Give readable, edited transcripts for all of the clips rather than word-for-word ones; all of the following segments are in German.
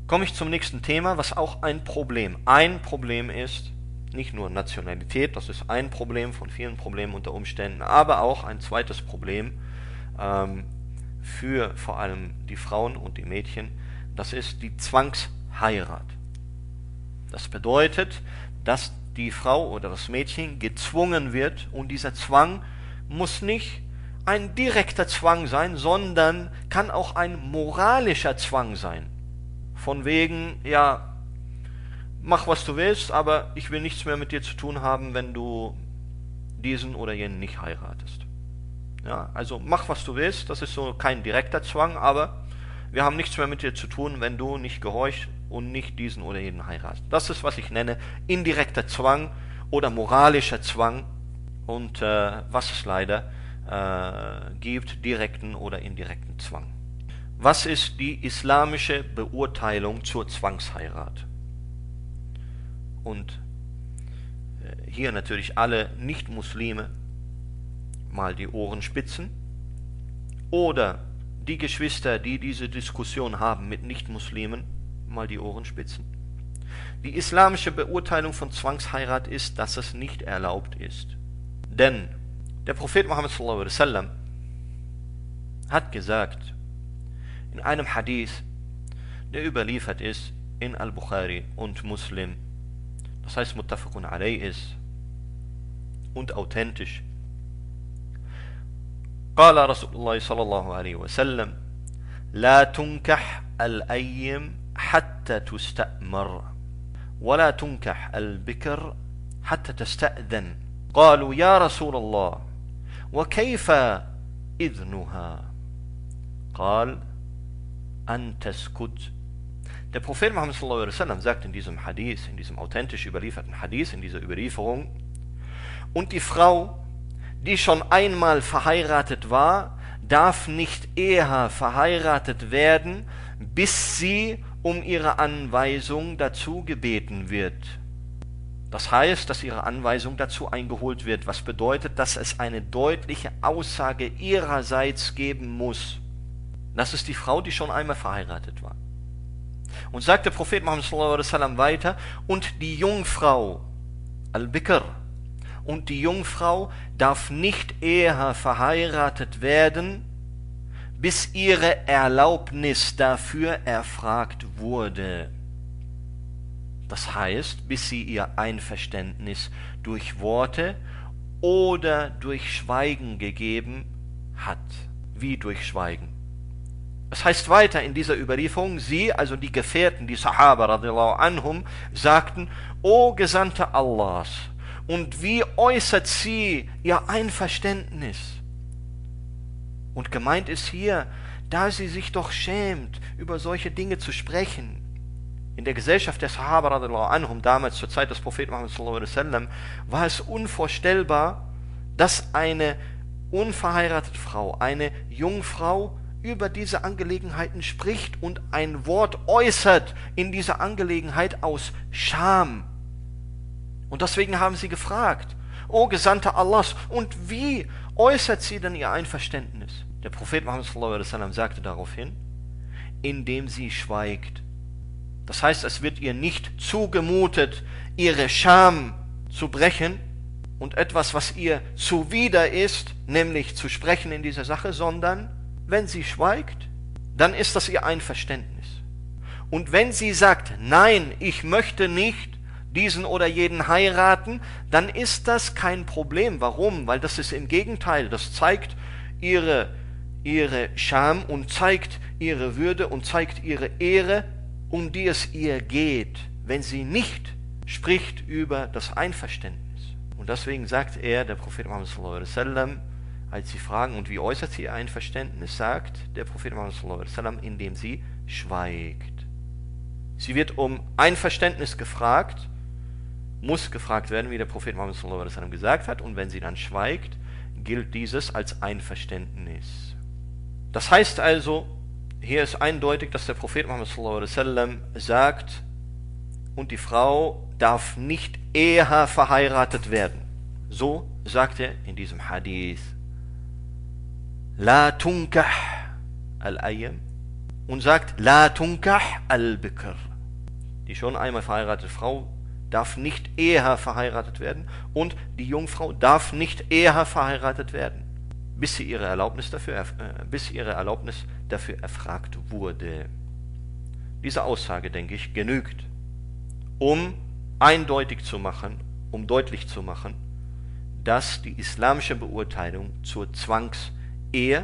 komme ich zum nächsten Thema, was auch ein Problem ist. Nicht nur Nationalität, das ist ein Problem von vielen Problemen unter Umständen, aber auch ein zweites Problem für vor allem die Frauen und die Mädchen, das ist die Zwangsheirat. Das bedeutet, dass die Frau oder das Mädchen gezwungen wird, und dieser Zwang muss nicht ein direkter Zwang sein, sondern kann auch ein moralischer Zwang sein. Von wegen, ja, mach was du willst, aber ich will nichts mehr mit dir zu tun haben, wenn du diesen oder jenen nicht heiratest. Ja, also mach was du willst, das ist so kein direkter Zwang, aber wir haben nichts mehr mit dir zu tun, wenn du nicht gehorchst und nicht diesen oder jenen heiratest. Das ist, was ich nenne, indirekter Zwang oder moralischer Zwang, und was es leider gibt, direkten oder indirekten Zwang. Was ist die islamische Beurteilung zur Zwangsheirat? Und hier natürlich alle Nicht-Muslime mal die Ohren spitzen, oder die Geschwister, die diese Diskussion haben mit Nicht-Muslimen, mal die Ohren spitzen. Die islamische Beurteilung von Zwangsheirat ist, dass es nicht erlaubt ist. Denn der Prophet Muhammad sallallahu alaihi wasallam hat gesagt, in einem Hadith, der überliefert ist in Al-Bukhari und Muslim, das heißt muttafaqun alayh ist und authentisch. قال رسول الله صلى الله عليه وسلم لا تنكح الأيم حتى تستأمر ولا تنكح البكر حتى تستأذن قالوا يا رسول الله وكيف إذنها قال أن تسكت. Der Prophet Muhammad sallallahu alaihi wasallam sagt in diesem Hadith, in diesem authentisch überlieferten Hadith, in dieser Überlieferung, und die Frau, die schon einmal verheiratet war, darf nicht eher verheiratet werden, bis sie um ihre Anweisung dazu gebeten wird. Das heißt, dass ihre Anweisung dazu eingeholt wird, was bedeutet, dass es eine deutliche Aussage ihrerseits geben muss. Das ist die Frau, die schon einmal verheiratet war. Und sagt der Prophet Muhammad sallallahu alaihi wasallam weiter, und die Jungfrau, Al-Bikr, und die Jungfrau darf nicht eher verheiratet werden, bis ihre Erlaubnis dafür erfragt wurde. Das heißt, bis sie ihr Einverständnis durch Worte oder durch Schweigen gegeben hat. Wie durch Schweigen? Es heißt weiter in dieser Überlieferung, sie, also die Gefährten, die Sahaba radiallahu anhum, sagten, O Gesandter Allahs, und wie äußert sie ihr Einverständnis? Und gemeint ist hier, da sie sich doch schämt, über solche Dinge zu sprechen. In der Gesellschaft der Sahaba radiallahu anhum, damals zur Zeit des Propheten Muhammad sallallahu alaihi wasallam, war es unvorstellbar, dass eine unverheiratete Frau, eine Jungfrau, über diese Angelegenheiten spricht und ein Wort äußert in dieser Angelegenheit aus Scham. Und deswegen haben sie gefragt, O Gesandter Allahs, und wie äußert sie denn ihr Einverständnis? Der Prophet Muhammad sallallahu alaihi wasallam sagte daraufhin, indem sie schweigt. Das heißt, es wird ihr nicht zugemutet, ihre Scham zu brechen und etwas, was ihr zuwider ist, nämlich zu sprechen in dieser Sache, sondern wenn sie schweigt, dann ist das ihr Einverständnis. Und wenn sie sagt, nein, ich möchte nicht diesen oder jeden heiraten, dann ist das kein Problem. Warum? Weil das ist im Gegenteil, das zeigt ihre Scham und zeigt ihre Würde und zeigt ihre Ehre, um die es ihr geht, wenn sie nicht spricht über das Einverständnis. Und deswegen sagt er, der Prophet Muhammad sallallahu alaihi wasallam, als sie fragen, und wie äußert sie ihr Einverständnis, sagt der Prophet Muhammad sallallahu alaihi wasallam, indem sie schweigt. Sie wird um Einverständnis gefragt, muss gefragt werden, wie der Prophet Muhammad sallallahu alaihi wasallam gesagt hat, und wenn sie dann schweigt, gilt dieses als Einverständnis. Das heißt also, hier ist eindeutig, dass der Prophet Muhammad sallallahu alaihi wasallam sagt, und die Frau darf nicht eher verheiratet werden. So sagt er in diesem Hadith. La tunkah al-ayyam. und sagt, La tunkah al-Bikr. Die schon einmal verheiratete Frau darf nicht eher verheiratet werden und die Jungfrau darf nicht eher verheiratet werden, bis ihre Erlaubnis dafür erfragt wurde. Diese Aussage, denke ich, genügt, um deutlich zu machen, dass die islamische Beurteilung zur Zwangsehe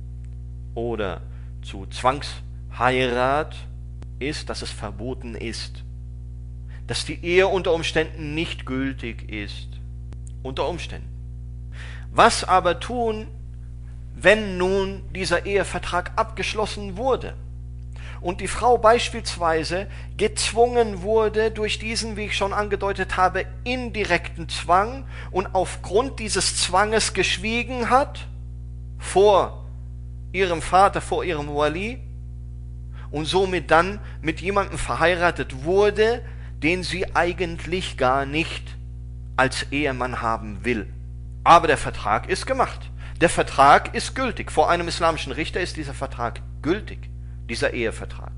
oder zu Zwangsheirat ist, dass es verboten ist, dass die Ehe unter Umständen nicht gültig ist. Unter Umständen. Was aber tun, wenn nun dieser Ehevertrag abgeschlossen wurde und die Frau beispielsweise gezwungen wurde durch diesen, wie ich schon angedeutet habe, indirekten Zwang und aufgrund dieses Zwanges geschwiegen hat vor ihrem Vater, vor ihrem Wali und somit dann mit jemandem verheiratet wurde, den sie eigentlich gar nicht als Ehemann haben will. Aber der Vertrag ist gemacht. Der Vertrag ist gültig. Vor einem islamischen Richter ist dieser Vertrag gültig, dieser Ehevertrag.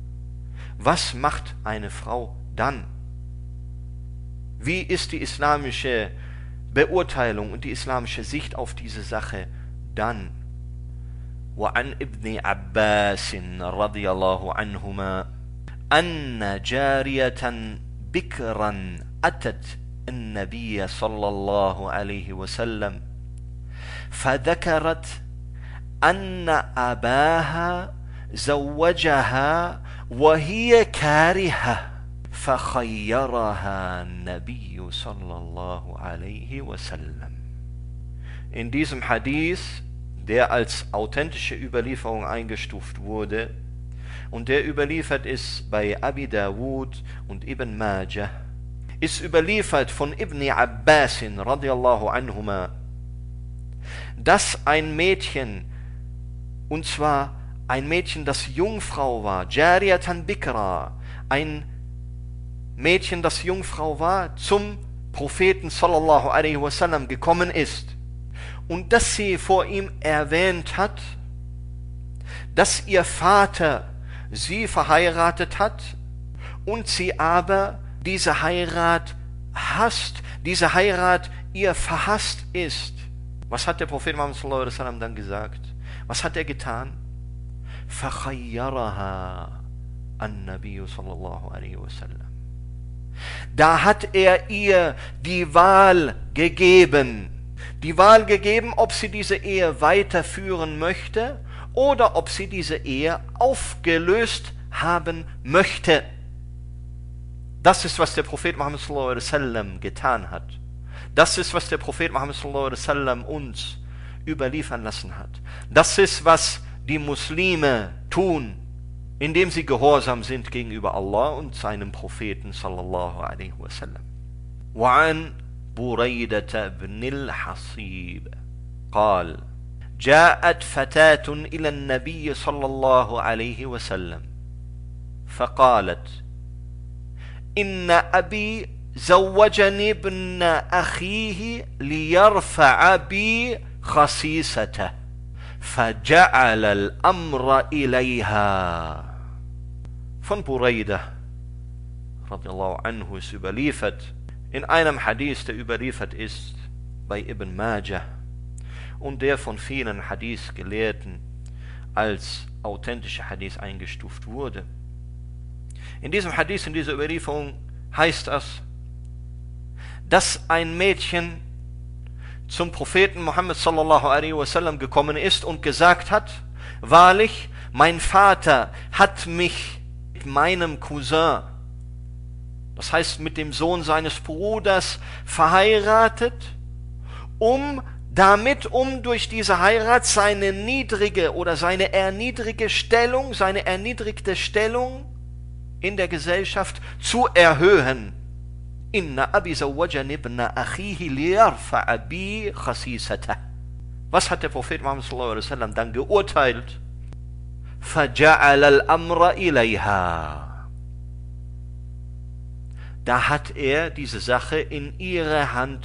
Was macht eine Frau dann? Wie ist die islamische Beurteilung und die islamische Sicht auf diese Sache dann? وعن ابن عباس رضي الله عنهما أن جارية بكرا أتت النبي صلى الله عليه وسلم فذكرت أن أباها زوجها وهي كارهة فخيرها النبي صلى الله عليه وسلم. In diesem Hadith, der als authentische Überlieferung eingestuft wurde und der überliefert ist bei Abi Dawud und Ibn Majah, ist überliefert von Ibn Abbas radiallahu anhuma, dass ein Mädchen, und zwar ein Mädchen, das Jungfrau war, Jariyatan Bikra, ein Mädchen, das Jungfrau war, zum Propheten sallallahu alaihi wasallam gekommen ist und dass sie vor ihm erwähnt hat, dass ihr Vater sie verheiratet hat und sie aber diese Heirat hasst, diese Heirat ihr verhasst ist. Was hat der Prophet Muhammad sallallahu alaihi wasallam dann gesagt? Was hat er getan? فَخَيَّرَهَا النَّبِيُّ sallallahu alaihi wasallam. Da hat er ihr die Wahl gegeben, ob sie diese Ehe weiterführen möchte oder ob sie diese Ehe aufgelöst haben möchte. Das ist, was der Prophet Muhammad sallallahu alaihi wasallam getan hat. Das ist, was der Prophet Muhammad sallallahu alaihi wasallam uns überliefern lassen hat. Das ist, was die Muslime tun, indem sie gehorsam sind gegenüber Allah und seinem Propheten sallallahu alaihi wasallam. وعن بريدة بن الحصيب قال: جاءت فتاة إلى النبي صلى الله عليه وسلم فقالت: إن أبي زوجني ابن أخيه ليرفع بي خسيسته فجعل الأمر إليها. Von Buraidah radiallahu anhu ist überliefert in einem Hadith, der überliefert ist bei Ibn Majah und der von vielen Hadith-Gelehrten als authentischer Hadith eingestuft wurde. In diesem Hadith, in dieser Überlieferung heißt es, dass ein Mädchen zum Propheten Muhammad sallallahu alaihi wasallam gekommen ist und gesagt hat: Wahrlich, mein Vater hat mich mit meinem Cousin, das heißt mit dem Sohn seines Bruders, verheiratet, um durch diese Heirat seine niedrige oder seine erniedrigte Stellung in der Gesellschaft zu erhöhen. Inna abi zawwajani ibn akhihi liyarfa'a bi khasisatah. Was hat der Prophet Muhammad sallallahu alaihi wasallam dann geurteilt? Faja'ala al-amra ilayha. Da hat er diese Sache in ihre Hand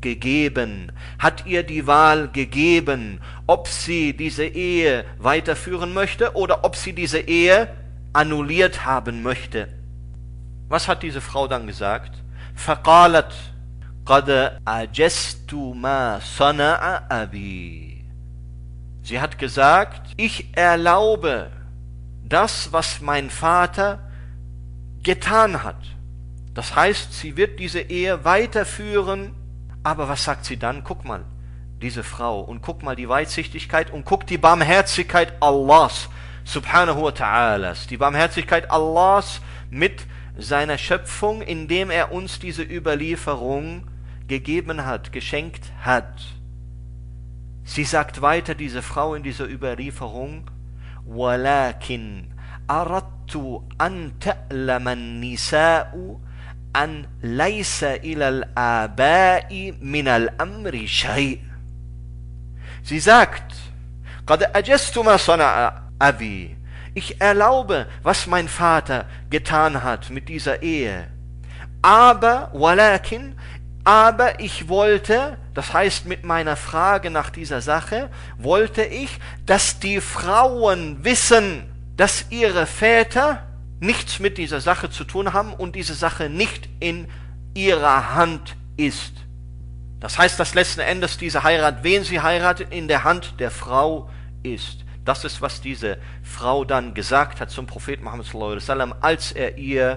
gegeben, hat ihr die Wahl gegeben, ob sie diese Ehe weiterführen möchte oder ob sie diese Ehe annulliert haben möchte. Was hat diese Frau dann gesagt? فَقَالَتْ قَدْ أَجَزْتُ مَا صَنَعَ أَبِي. Sie hat gesagt, ich erlaube das, was mein Vater getan hat. Das heißt, sie wird diese Ehe weiterführen. Aber was sagt sie dann? Guck mal, diese Frau, und guck mal die Weitsichtigkeit und guck die Barmherzigkeit Allahs, subhanahu wa ta'ala, die Barmherzigkeit Allahs mit seiner Schöpfung, indem er uns diese Überlieferung gegeben hat, geschenkt hat. Sie sagt weiter, diese Frau in dieser Überlieferung, وَلَكِنْ أَرَدْتُ أَنْ تَعْلَمَ النِّسَاءُ أَنْ لَيْسَ إِلَى الْآبَاءِ مِنَ الْأَمْرِ شَيْءٍ. Sie sagt, قَدْ أَجَزْتُ مَا صَنَعَ أَبِي. Ich erlaube, was mein Vater getan hat mit dieser Ehe. Aber, walakin, aber ich wollte, das heißt mit meiner Frage nach dieser Sache, wollte ich, dass die Frauen wissen, dass ihre Väter nichts mit dieser Sache zu tun haben und diese Sache nicht in ihrer Hand ist. Das heißt, dass letzten Endes diese Heirat, wen sie heiratet, in der Hand der Frau ist. Das ist, was diese Frau dann gesagt hat zum Propheten Muhammad sallallahu alaihi wasallam, als er ihr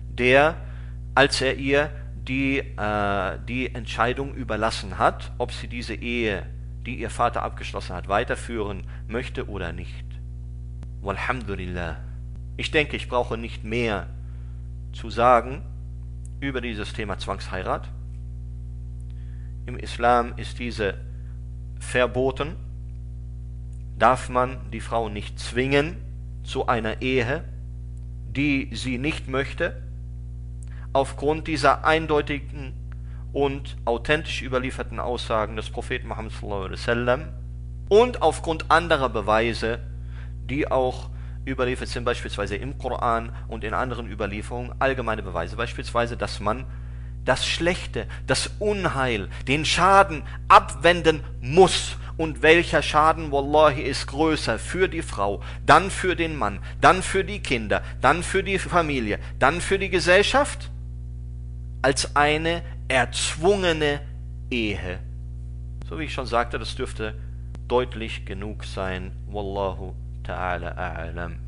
die Entscheidung überlassen hat, ob sie diese Ehe, die ihr Vater abgeschlossen hat, weiterführen möchte oder nicht. Walhamdulillah. Ich denke, ich brauche nicht mehr zu sagen über dieses Thema Zwangsheirat. Im Islam ist diese verboten. Darf man die Frau nicht zwingen zu einer Ehe, die sie nicht möchte, aufgrund dieser eindeutigen und authentisch überlieferten Aussagen des Propheten Muhammad sallallahu alaihi wasallam und aufgrund anderer Beweise, die auch überliefert sind, beispielsweise im Koran und in anderen Überlieferungen, allgemeine Beweise, beispielsweise, dass man das Schlechte, das Unheil, den Schaden abwenden muss. Und welcher Schaden, wallahi, ist größer für die Frau, dann für den Mann, dann für die Kinder, dann für die Familie, dann für die Gesellschaft, als eine erzwungene Ehe. So wie ich schon sagte, das dürfte deutlich genug sein. Wallahu ta'ala a'lam.